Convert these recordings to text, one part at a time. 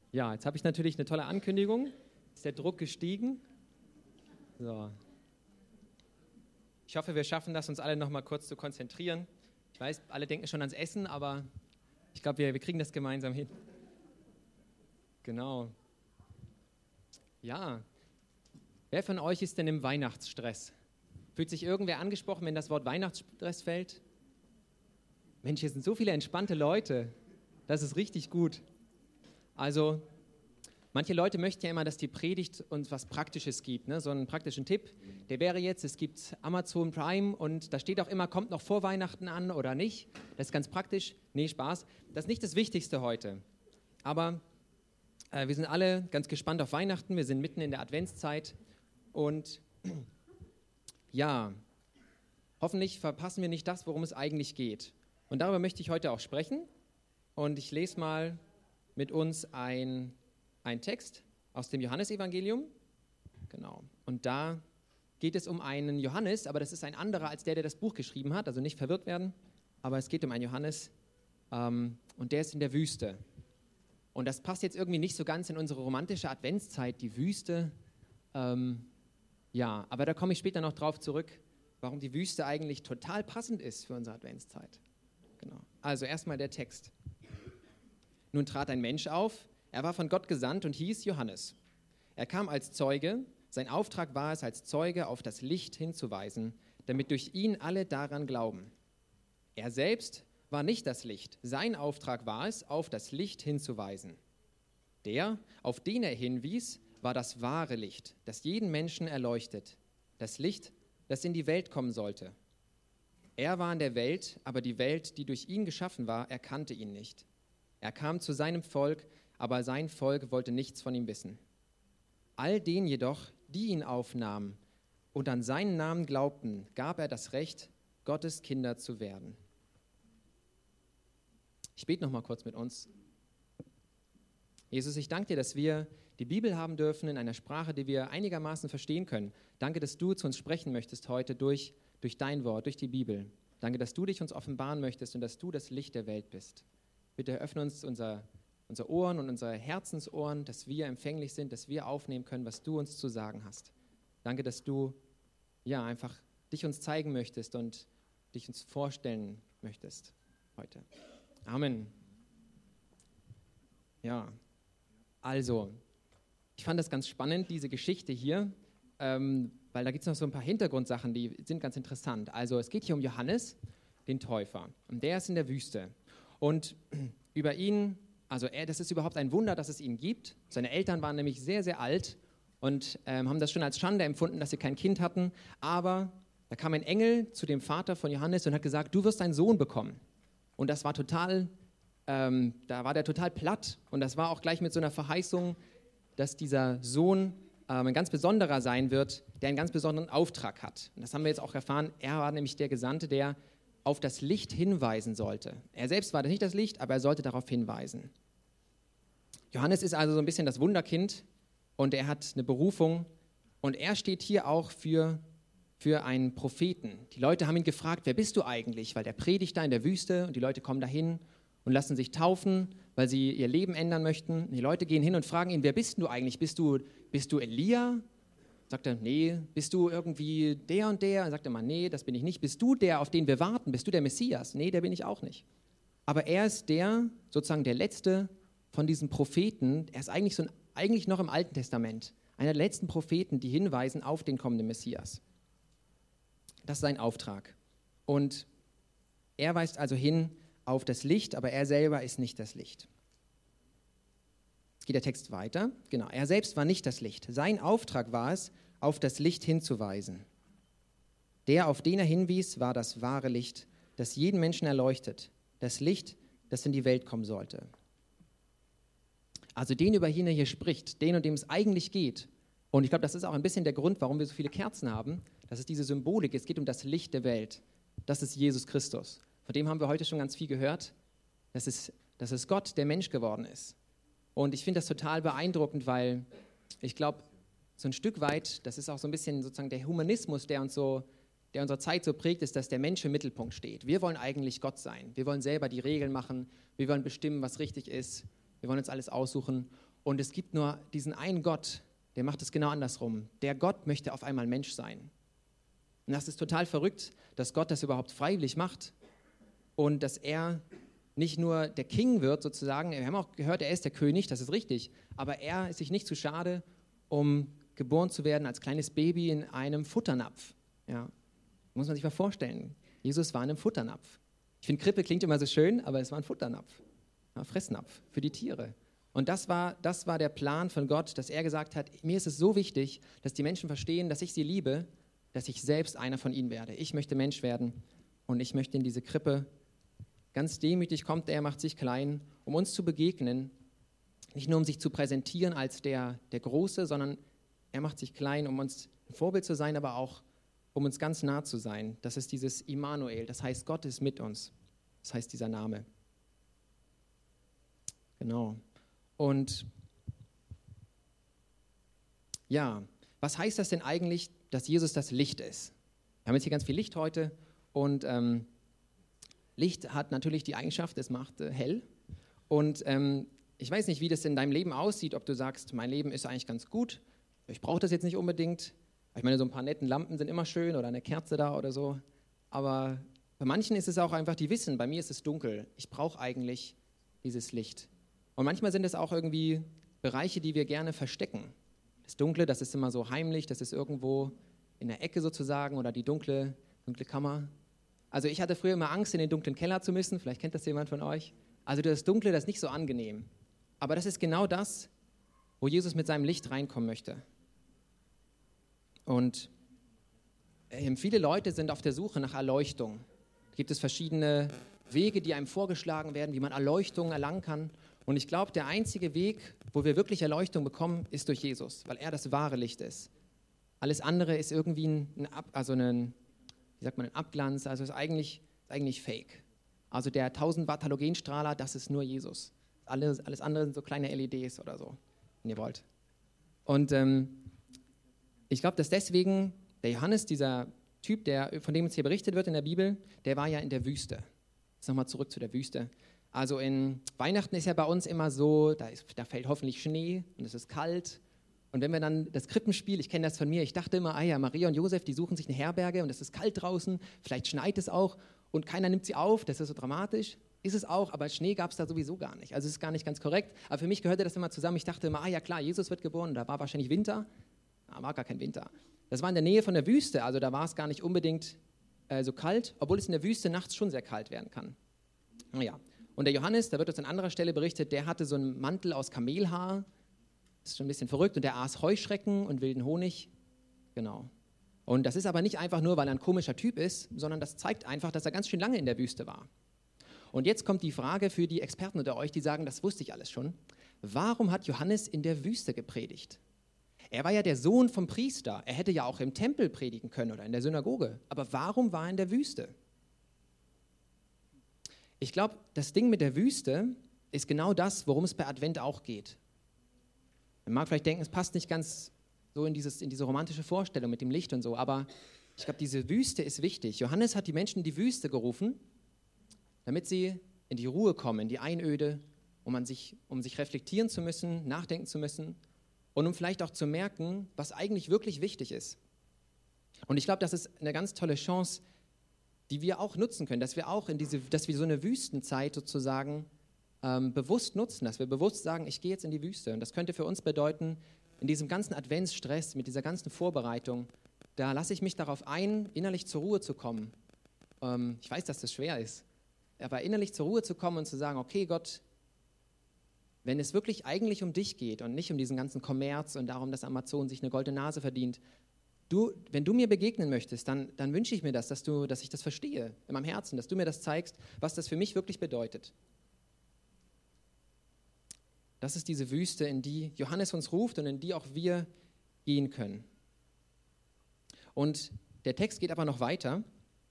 Ja, jetzt habe ich natürlich eine tolle Ankündigung. Ist der Druck gestiegen? So. Ich hoffe, wir schaffen das, uns alle noch mal kurz zu konzentrieren. Ich weiß, alle denken schon ans Essen, aber ich glaube, wir kriegen das gemeinsam hin. Genau. Ja. Wer von euch ist denn im Weihnachtsstress? Fühlt sich irgendwer angesprochen, wenn das Wort Weihnachtsstress fällt? Mensch, hier sind so viele entspannte Leute. Das ist richtig gut. Also, manche Leute möchten ja immer, dass die Predigt uns was Praktisches gibt, ne? So einen praktischen Tipp. Der wäre jetzt, es gibt Amazon Prime und da steht auch immer, kommt noch vor Weihnachten an oder nicht. Das ist ganz praktisch. Nee, Spaß. Das ist nicht das Wichtigste heute. Aber wir sind alle ganz gespannt auf Weihnachten. Wir sind mitten in der Adventszeit. Und ja, hoffentlich verpassen wir nicht das, worum es eigentlich geht. Und darüber möchte ich heute auch sprechen. Und ich lese mal mit uns ein Text aus dem Johannesevangelium. Genau. Und da geht es um einen Johannes, aber das ist ein anderer als der das Buch geschrieben hat. Also nicht verwirrt werden, aber es geht um einen Johannes und der ist in der Wüste. Und das passt jetzt irgendwie nicht so ganz in unsere romantische Adventszeit, die Wüste. Ja, aber da komme ich später noch drauf zurück, warum die Wüste eigentlich total passend ist für unsere Adventszeit. Genau. Also erstmal der Text. Nun trat ein Mensch auf, er war von Gott gesandt und hieß Johannes. Er kam als Zeuge, sein Auftrag war es, als Zeuge auf das Licht hinzuweisen, damit durch ihn alle daran glauben. Er selbst war nicht das Licht, sein Auftrag war es, auf das Licht hinzuweisen. Der, auf den er hinwies, war das wahre Licht, das jeden Menschen erleuchtet, das Licht, das in die Welt kommen sollte. Er war in der Welt, aber die Welt, die durch ihn geschaffen war, erkannte ihn nicht. Er kam zu seinem Volk, aber sein Volk wollte nichts von ihm wissen. All denen jedoch, die ihn aufnahmen und an seinen Namen glaubten, gab er das Recht, Gottes Kinder zu werden. Ich bete noch mal kurz mit uns. Jesus, ich danke dir, dass wir die Bibel haben dürfen in einer Sprache, die wir einigermaßen verstehen können. Danke, dass du zu uns sprechen möchtest heute durch dein Wort, durch die Bibel. Danke, dass du dich uns offenbaren möchtest und dass du das Licht der Welt bist. Bitte öffne uns unser Ohren und unsere Herzensohren, dass wir empfänglich sind, dass wir aufnehmen können, was du uns zu sagen hast. Danke, dass du ja einfach dich uns zeigen möchtest und dich uns vorstellen möchtest heute. Amen. Ja, also, ich fand das ganz spannend, diese Geschichte hier, weil da gibt es noch so ein paar Hintergrundsachen, die sind ganz interessant. Also es geht hier um Johannes, den Täufer, und der ist in der Wüste. Und über ihn, das ist überhaupt ein Wunder, dass es ihn gibt. Seine Eltern waren nämlich sehr, sehr alt und haben das schon als Schande empfunden, dass sie kein Kind hatten. Aber da kam ein Engel zu dem Vater von Johannes und hat gesagt, du wirst einen Sohn bekommen. Und das war da war der total platt. Und das war auch gleich mit so einer Verheißung, dass dieser Sohn ein ganz besonderer sein wird, der einen ganz besonderen Auftrag hat. Und das haben wir jetzt auch erfahren. Er war nämlich der Gesandte, der auf das Licht hinweisen sollte. Er selbst war nicht das Licht, aber er sollte darauf hinweisen. Johannes ist also so ein bisschen das Wunderkind und er hat eine Berufung und er steht hier auch für einen Propheten. Die Leute haben ihn gefragt, wer bist du eigentlich? Weil der predigt da in der Wüste und die Leute kommen dahin und lassen sich taufen, weil sie ihr Leben ändern möchten. Und die Leute gehen hin und fragen ihn, wer bist du eigentlich? Bist du Elia? Sagt er, nee. Bist du irgendwie der und der? Dann sagt er mal, nee, das bin ich nicht. Bist du der, auf den wir warten? Bist du der Messias? Nee, der bin ich auch nicht. Aber er ist sozusagen der Letzte von diesen Propheten. Er ist eigentlich noch im Alten Testament. Einer der letzten Propheten, die hinweisen auf den kommenden Messias. Das ist sein Auftrag. Und er weist also hin auf das Licht, aber er selber ist nicht das Licht. Jetzt geht der Text weiter. Genau, er selbst war nicht das Licht. Sein Auftrag war es, auf das Licht hinzuweisen. Der, auf den er hinwies, war das wahre Licht, das jeden Menschen erleuchtet. Das Licht, das in die Welt kommen sollte. Also den, über den er hier spricht, den, um dem es eigentlich geht. Und ich glaube, das ist auch ein bisschen der Grund, warum wir so viele Kerzen haben. Das ist diese Symbolik. Es geht um das Licht der Welt. Das ist Jesus Christus. Von dem haben wir heute schon ganz viel gehört. Das ist Gott, der Mensch geworden ist. Und ich finde das total beeindruckend, weil ich glaube, so ein Stück weit, das ist auch so ein bisschen sozusagen der Humanismus, der unsere Zeit so prägt, ist, dass der Mensch im Mittelpunkt steht. Wir wollen eigentlich Gott sein. Wir wollen selber die Regeln machen. Wir wollen bestimmen, was richtig ist. Wir wollen uns alles aussuchen. Und es gibt nur diesen einen Gott, der macht es genau andersrum. Der Gott möchte auf einmal Mensch sein. Und das ist total verrückt, dass Gott das überhaupt freiwillig macht und dass er nicht nur der King wird sozusagen, wir haben auch gehört, er ist der König, das ist richtig, aber er ist sich nicht zu schade, um geboren zu werden als kleines Baby in einem Futternapf. Ja, muss man sich mal vorstellen. Jesus war in einem Futternapf. Ich finde, Krippe klingt immer so schön, aber es war ein Futternapf, ein Fressnapf für die Tiere. Und das war der Plan von Gott, dass er gesagt hat, mir ist es so wichtig, dass die Menschen verstehen, dass ich sie liebe, dass ich selbst einer von ihnen werde. Ich möchte Mensch werden und ich möchte in diese Krippe. Ganz demütig kommt er, macht sich klein, um uns zu begegnen. Nicht nur, um sich zu präsentieren als der Große, sondern er macht sich klein, um uns ein Vorbild zu sein, aber auch, um uns ganz nah zu sein. Das ist dieses Immanuel, das heißt, Gott ist mit uns. Das heißt dieser Name. Genau. Und ja, was heißt das denn eigentlich, dass Jesus das Licht ist? Wir haben jetzt hier ganz viel Licht heute und Licht hat natürlich die Eigenschaft, es macht hell. Und ich weiß nicht, wie das in deinem Leben aussieht, ob du sagst, mein Leben ist eigentlich ganz gut, ich brauche das jetzt nicht unbedingt. Ich meine, so ein paar netten Lampen sind immer schön oder eine Kerze da oder so. Aber bei manchen ist es auch einfach, die wissen, bei mir ist es dunkel, ich brauche eigentlich dieses Licht. Und manchmal sind es auch irgendwie Bereiche, die wir gerne verstecken. Das Dunkle, das ist immer so heimlich, das ist irgendwo in der Ecke sozusagen oder die dunkle Kammer. Also ich hatte früher immer Angst, in den dunklen Keller zu müssen, vielleicht kennt das jemand von euch. Also das Dunkle, das ist nicht so angenehm. Aber das ist genau das, wo Jesus mit seinem Licht reinkommen möchte. Und viele Leute sind auf der Suche nach Erleuchtung. Da gibt es verschiedene Wege, die einem vorgeschlagen werden, wie man Erleuchtung erlangen kann. Und ich glaube, der einzige Weg, wo wir wirklich Erleuchtung bekommen, ist durch Jesus, weil er das wahre Licht ist. Alles andere ist irgendwie ein Abglanz, also ist eigentlich fake. Also der 1000 Watt Halogenstrahler, das ist nur Jesus. Alles andere sind so kleine LEDs oder so, wenn ihr wollt. Und ich glaube, dass deswegen der Johannes, dieser Typ, von dem uns hier berichtet wird in der Bibel, der war ja in der Wüste. Jetzt nochmal zurück zu der Wüste. Also in Weihnachten ist ja bei uns immer so, da fällt hoffentlich Schnee und es ist kalt. Und wenn wir dann das Krippenspiel, ich kenne das von mir, ich dachte immer, Maria und Josef, die suchen sich eine Herberge und es ist kalt draußen, vielleicht schneit es auch und keiner nimmt sie auf, das ist so dramatisch. Ist es auch, aber Schnee gab es da sowieso gar nicht. Also es ist gar nicht ganz korrekt. Aber für mich gehörte das immer zusammen. Ich dachte immer, klar, Jesus wird geboren, da war wahrscheinlich Winter. Da war gar kein Winter. Das war in der Nähe von der Wüste, also da war es gar nicht unbedingt so kalt, obwohl es in der Wüste nachts schon sehr kalt werden kann. Naja. Und der Johannes, da wird uns an anderer Stelle berichtet, der hatte so einen Mantel aus Kamelhaar. Das ist schon ein bisschen verrückt. Und der aß Heuschrecken und wilden Honig. Genau. Und das ist aber nicht einfach nur, weil er ein komischer Typ ist, sondern das zeigt einfach, dass er ganz schön lange in der Wüste war. Und jetzt kommt die Frage für die Experten unter euch, die sagen, das wusste ich alles schon. Warum hat Johannes in der Wüste gepredigt? Er war ja der Sohn vom Priester. Er hätte ja auch im Tempel predigen können oder in der Synagoge. Aber warum war er in der Wüste? Ich glaube, das Ding mit der Wüste ist genau das, worum es bei Advent auch geht. Man mag vielleicht denken, es passt nicht ganz so in diese romantische Vorstellung mit dem Licht und so, aber ich glaube, diese Wüste ist wichtig. Johannes hat die Menschen in die Wüste gerufen, damit sie in die Ruhe kommen, in die Einöde, um sich reflektieren zu müssen, nachdenken zu müssen und um vielleicht auch zu merken, was eigentlich wirklich wichtig ist. Und ich glaube, das ist eine ganz tolle Chance, die wir auch nutzen können, dass wir so eine Wüstenzeit sozusagen bewusst nutzen, dass wir bewusst sagen, ich gehe jetzt in die Wüste. Und das könnte für uns bedeuten, in diesem ganzen Adventsstress, mit dieser ganzen Vorbereitung, da lasse ich mich darauf ein, innerlich zur Ruhe zu kommen. Ich weiß, dass das schwer ist, aber innerlich zur Ruhe zu kommen und zu sagen, okay Gott, wenn es wirklich eigentlich um dich geht und nicht um diesen ganzen Kommerz und darum, dass Amazon sich eine goldene Nase verdient, wenn du mir begegnen möchtest, dann wünsche ich mir dass ich das verstehe in meinem Herzen, dass du mir das zeigst, was das für mich wirklich bedeutet. Das ist diese Wüste, in die Johannes uns ruft und in die auch wir gehen können. Und der Text geht aber noch weiter.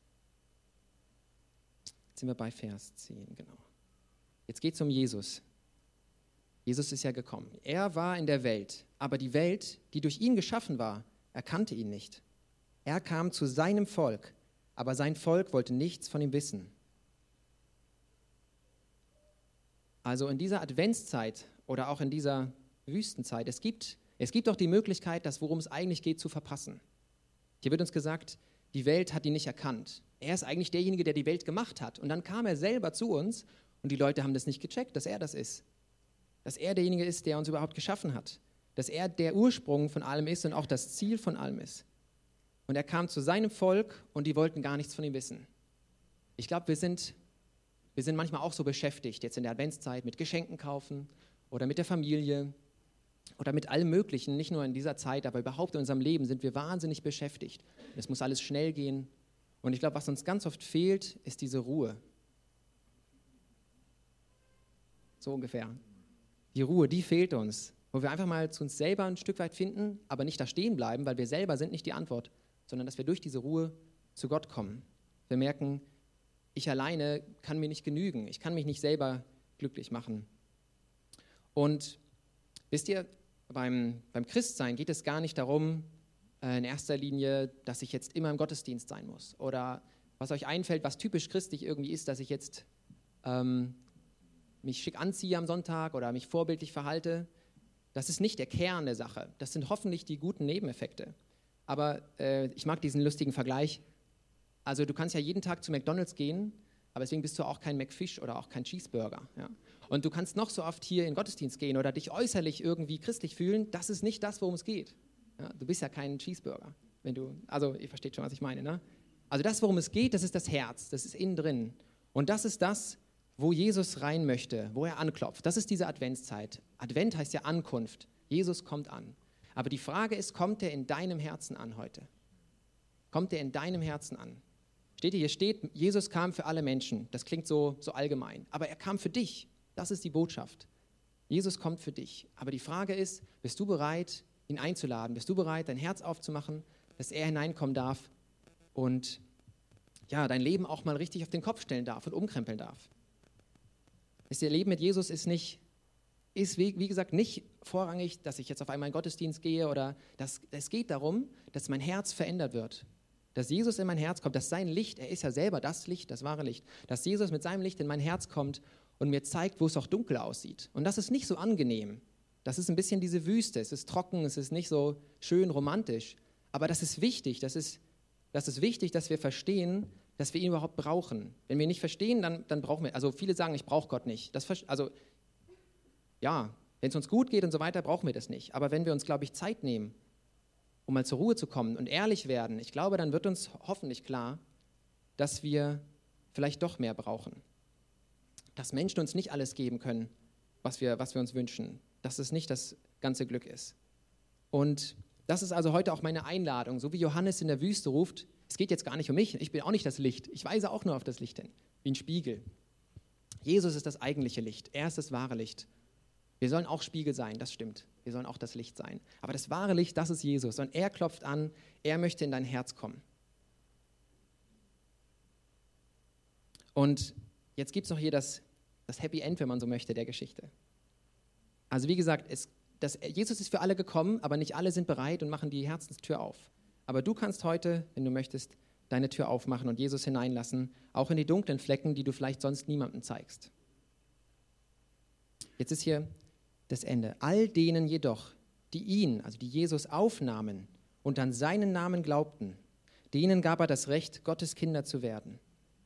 Jetzt sind wir bei Vers 10, genau. Jetzt geht es um Jesus. Jesus ist ja gekommen. Er war in der Welt, aber die Welt, die durch ihn geschaffen war, erkannte ihn nicht. Er kam zu seinem Volk, aber sein Volk wollte nichts von ihm wissen. Also in dieser Adventszeit oder auch in dieser Wüstenzeit. Es gibt doch die Möglichkeit, das, worum es eigentlich geht, zu verpassen. Hier wird uns gesagt, die Welt hat ihn nicht erkannt. Er ist eigentlich derjenige, der die Welt gemacht hat. Und dann kam er selber zu uns und die Leute haben das nicht gecheckt, dass er das ist. Dass er derjenige ist, der uns überhaupt geschaffen hat. Dass er der Ursprung von allem ist und auch das Ziel von allem ist. Und er kam zu seinem Volk und die wollten gar nichts von ihm wissen. Ich glaube, wir sind manchmal auch so beschäftigt, jetzt in der Adventszeit, mit Geschenken kaufen oder mit der Familie oder mit allem Möglichen, nicht nur in dieser Zeit, aber überhaupt in unserem Leben sind wir wahnsinnig beschäftigt. Es muss alles schnell gehen. Und ich glaube, was uns ganz oft fehlt, ist diese Ruhe. So ungefähr. Die Ruhe, die fehlt uns. Wo wir einfach mal zu uns selber ein Stück weit finden, aber nicht da stehen bleiben, weil wir selber sind nicht die Antwort, sondern dass wir durch diese Ruhe zu Gott kommen. Wir merken, ich alleine kann mir nicht genügen. Ich kann mich nicht selber glücklich machen. Und wisst ihr, beim Christsein geht es gar nicht darum, in erster Linie, dass ich jetzt immer im Gottesdienst sein muss. Oder was euch einfällt, was typisch christlich irgendwie ist, dass ich jetzt mich schick anziehe am Sonntag oder mich vorbildlich verhalte. Das ist nicht der Kern der Sache. Das sind hoffentlich die guten Nebeneffekte. Aber ich mag diesen lustigen Vergleich. Also du kannst ja jeden Tag zu McDonald's gehen, aber deswegen bist du auch kein McFish oder auch kein Cheeseburger. Ja? Und du kannst noch so oft hier in den Gottesdienst gehen oder dich äußerlich irgendwie christlich fühlen. Das ist nicht das, worum es geht. Ja? Du bist ja kein Cheeseburger. Also ihr versteht schon, was ich meine. Ne? Also das, worum es geht, das ist das Herz. Das ist innen drin. Und das ist das, wo Jesus rein möchte, wo er anklopft. Das ist diese Adventszeit. Advent heißt ja Ankunft. Jesus kommt an. Aber die Frage ist, kommt er in deinem Herzen an heute? Kommt er in deinem Herzen an? Hier steht, Jesus kam für alle Menschen. Das klingt so allgemein. Aber er kam für dich. Das ist die Botschaft. Jesus kommt für dich. Aber die Frage ist, bist du bereit, ihn einzuladen? Bist du bereit, dein Herz aufzumachen, dass er hineinkommen darf und ja, dein Leben auch mal richtig auf den Kopf stellen darf und umkrempeln darf? Das Leben mit Jesus ist wie gesagt nicht vorrangig, dass ich jetzt auf einmal in den Gottesdienst gehe oder es geht darum, dass mein Herz verändert wird. Dass Jesus in mein Herz kommt, dass sein Licht, er ist ja selber das Licht, das wahre Licht, dass Jesus mit seinem Licht in mein Herz kommt und mir zeigt, wo es auch dunkel aussieht. Und das ist nicht so angenehm. Das ist ein bisschen diese Wüste, es ist trocken, es ist nicht so schön romantisch. Aber das ist wichtig, das ist wichtig, dass wir verstehen, dass wir ihn überhaupt brauchen. Wenn wir ihn nicht verstehen, dann brauchen wir, also viele sagen, ich brauche Gott nicht. Ja, wenn es uns gut geht und so weiter, brauchen wir das nicht. Aber wenn wir uns, glaube ich, Zeit nehmen, um mal zur Ruhe zu kommen und ehrlich werden, ich glaube, dann wird uns hoffentlich klar, dass wir vielleicht doch mehr brauchen. Dass Menschen uns nicht alles geben können, was wir uns wünschen. Dass es nicht das ganze Glück ist. Und das ist also heute auch meine Einladung. So wie Johannes in der Wüste ruft, es geht jetzt gar nicht um mich, ich bin auch nicht das Licht. Ich weise auch nur auf das Licht hin, wie ein Spiegel. Jesus ist das eigentliche Licht. Er ist das wahre Licht. Wir sollen auch Spiegel sein, das stimmt. Wir sollen auch das Licht sein. Aber das wahre Licht, das ist Jesus. Und er klopft an, er möchte in dein Herz kommen. Und jetzt gibt es noch hier das Happy End, wenn man so möchte, der Geschichte. Also wie gesagt, Jesus ist für alle gekommen, aber nicht alle sind bereit und machen die Herzenstür auf. Aber du kannst heute, wenn du möchtest, deine Tür aufmachen und Jesus hineinlassen, auch in die dunklen Flecken, die du vielleicht sonst niemandem zeigst. Jetzt ist hier das Ende. All denen jedoch, die ihn, also die Jesus aufnahmen und an seinen Namen glaubten, denen gab er das Recht, Gottes Kinder zu werden.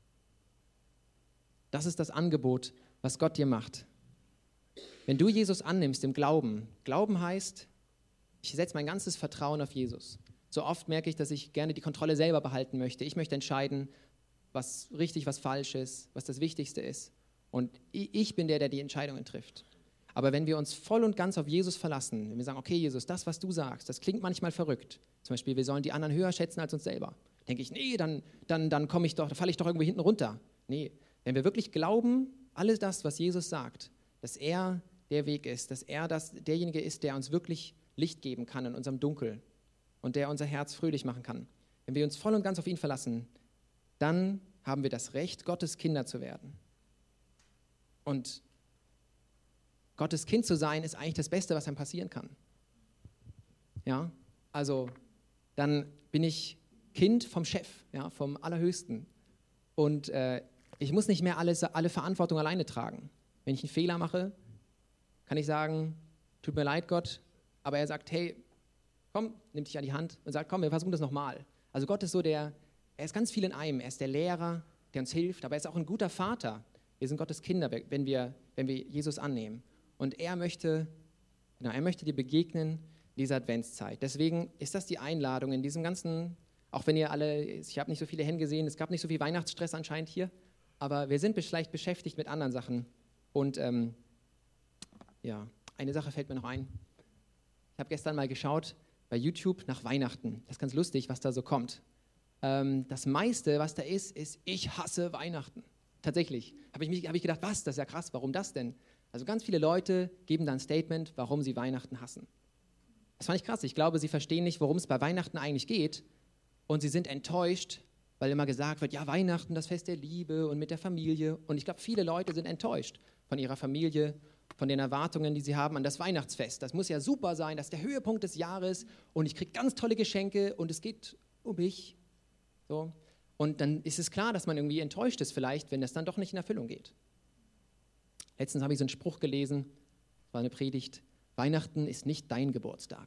Das ist das Angebot, was Gott dir macht. Wenn du Jesus annimmst im Glauben, Glauben heißt, ich setze mein ganzes Vertrauen auf Jesus. So oft merke ich, dass ich gerne die Kontrolle selber behalten möchte. Ich möchte entscheiden, was richtig, was falsch ist, was das Wichtigste ist. Und ich bin der die Entscheidungen trifft. Aber wenn wir uns voll und ganz auf Jesus verlassen, wenn wir sagen, okay Jesus, das, was du sagst, das klingt manchmal verrückt. Zum Beispiel, wir sollen die anderen höher schätzen als uns selber. Denke ich, nee, dann falle ich doch irgendwie hinten runter. Nee, wenn wir wirklich glauben, alles das, was Jesus sagt, dass er der Weg ist, dass er derjenige ist, der uns wirklich Licht geben kann in unserem Dunkel und der unser Herz fröhlich machen kann. Wenn wir uns voll und ganz auf ihn verlassen, dann haben wir das Recht, Gottes Kinder zu werden. Und Gottes Kind zu sein, ist eigentlich das Beste, was einem passieren kann. Ja, also dann bin ich Kind vom Chef, ja, vom Allerhöchsten. Und ich muss nicht mehr alle Verantwortung alleine tragen. Wenn ich einen Fehler mache, kann ich sagen, tut mir leid, Gott, aber er sagt, hey, komm, nimm dich an die Hand und sagt, komm, wir versuchen das nochmal. Also Gott ist so er ist ganz viel in einem. Er ist der Lehrer, der uns hilft, aber er ist auch ein guter Vater. Wir sind Gottes Kinder, wenn wir Jesus annehmen. Und er möchte dir begegnen in dieser Adventszeit. Deswegen ist das die Einladung in diesem ganzen, auch wenn ihr alle, ich habe nicht so viele Hände gesehen, es gab nicht so viel Weihnachtsstress anscheinend hier, aber wir sind vielleicht beschäftigt mit anderen Sachen. Und eine Sache fällt mir noch ein. Ich habe gestern mal geschaut bei YouTube nach Weihnachten. Das ist ganz lustig, was da so kommt. Das meiste, was da ist, ich hasse Weihnachten. Tatsächlich. Habe ich gedacht, was, das ist ja krass, warum das denn? Also ganz viele Leute geben da ein Statement, warum sie Weihnachten hassen. Das fand ich krass. Ich glaube, sie verstehen nicht, worum es bei Weihnachten eigentlich geht. Und sie sind enttäuscht, weil immer gesagt wird, ja, Weihnachten, das Fest der Liebe und mit der Familie. Und ich glaube, viele Leute sind enttäuscht von ihrer Familie, von den Erwartungen, die sie haben an das Weihnachtsfest. Das muss ja super sein, das ist der Höhepunkt des Jahres und ich kriege ganz tolle Geschenke und es geht um mich. So. Und dann ist es klar, dass man irgendwie enttäuscht ist vielleicht, wenn das dann doch nicht in Erfüllung geht. Letztens habe ich so einen Spruch gelesen, das war eine Predigt, Weihnachten ist nicht dein Geburtstag.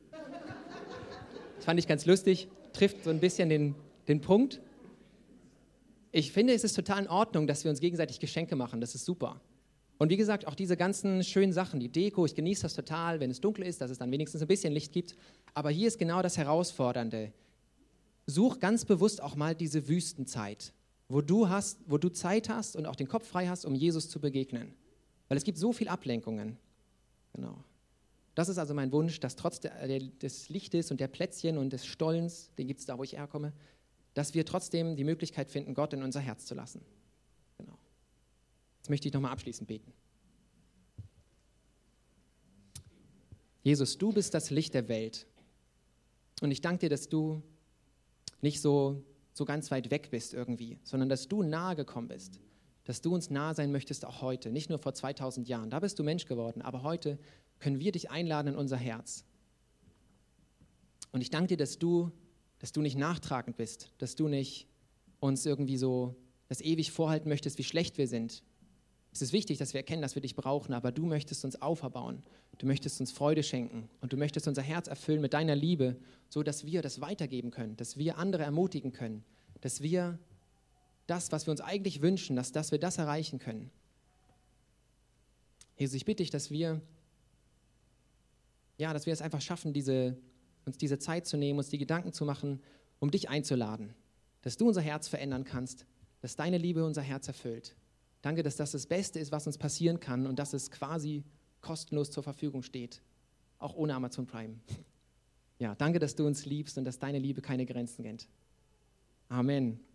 Das fand ich ganz lustig, trifft so ein bisschen den Punkt. Ich finde, es ist total in Ordnung, dass wir uns gegenseitig Geschenke machen, das ist super. Und wie gesagt, auch diese ganzen schönen Sachen, die Deko, ich genieße das total, wenn es dunkel ist, dass es dann wenigstens ein bisschen Licht gibt. Aber hier ist genau das Herausfordernde. Such ganz bewusst auch mal diese Wüstenzeit, wo du Zeit hast und auch den Kopf frei hast, um Jesus zu begegnen. Weil es gibt so viele Ablenkungen. Genau. Das ist also mein Wunsch, dass trotz des Lichtes und der Plätzchen und des Stollens, den gibt es da, wo ich herkomme, dass wir trotzdem die Möglichkeit finden, Gott in unser Herz zu lassen. Genau. Jetzt möchte ich nochmal abschließend beten. Jesus, du bist das Licht der Welt. Und ich danke dir, dass du nicht so ganz weit weg bist irgendwie, sondern dass du nahe gekommen bist. Dass du uns nahe sein möchtest auch heute, nicht nur vor 2000 Jahren. Da bist du Mensch geworden, aber heute können wir dich einladen in unser Herz. Und ich danke dir, dass du nicht nachtragend bist, dass du nicht uns irgendwie so das ewig vorhalten möchtest, wie schlecht wir sind. Es ist wichtig, dass wir erkennen, dass wir dich brauchen, aber du möchtest uns auferbauen. Du möchtest uns Freude schenken und du möchtest unser Herz erfüllen mit deiner Liebe, so dass wir das weitergeben können, dass wir andere ermutigen können, dass wir das, was wir uns eigentlich wünschen, dass wir das erreichen können. Jesus, ich bitte dich, dass wir es einfach schaffen, uns diese Zeit zu nehmen, uns die Gedanken zu machen, um dich einzuladen, dass du unser Herz verändern kannst, dass deine Liebe unser Herz erfüllt. Danke, dass das das Beste ist, was uns passieren kann und dass es quasi kostenlos zur Verfügung steht, auch ohne Amazon Prime. Ja, danke, dass du uns liebst und dass deine Liebe keine Grenzen kennt. Amen.